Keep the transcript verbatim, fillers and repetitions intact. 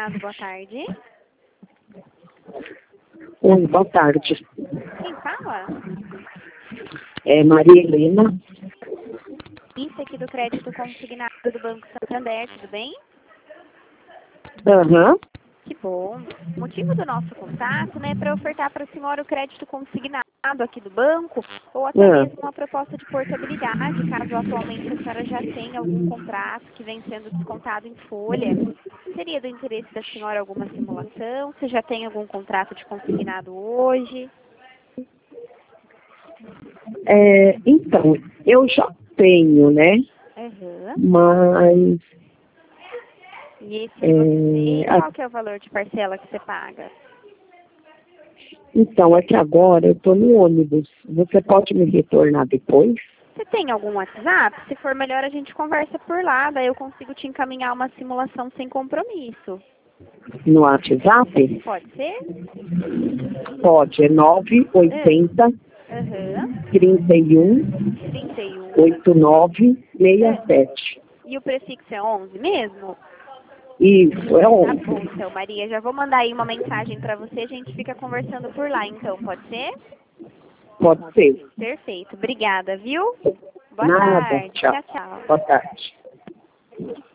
Consignado, boa tarde. Oi, boa tarde. Quem fala? É Maria Helena. Isso aqui do crédito consignado do Banco Santander, tudo bem? Aham. Que bom. O motivo do nosso contato, né, é para ofertar para a senhora o crédito consignado aqui do banco ou até Ah. mesmo uma proposta de portabilidade, caso atualmente a senhora já tenha algum contrato que vem sendo descontado em folha. Seria do interesse da senhora alguma simulação? Você já tem algum contrato de consignado hoje? É, então, eu já tenho, né? Aham. Mas, E esse que você tem, é, a- qual que é o valor de parcela que você paga? então, é que agora eu estou no ônibus. Você pode me retornar depois? Você tem algum WhatsApp? Se for melhor, a gente conversa por lá, daí eu consigo te encaminhar uma simulação sem compromisso. No WhatsApp? Pode ser? Pode, é nove oitenta, Aham. trinta e um, trinta e um. oitenta e nove, sessenta Ah, e sete. e o prefixo é onze mesmo? Isso, é Tá onze. bom, então, Maria. Já vou mandar aí uma mensagem pra você. A gente fica conversando por lá, então. Pode ser? Pode ser. Perfeito. Obrigada, viu? Boa Nada, tarde. tchau. Tchau, tchau. Boa tarde.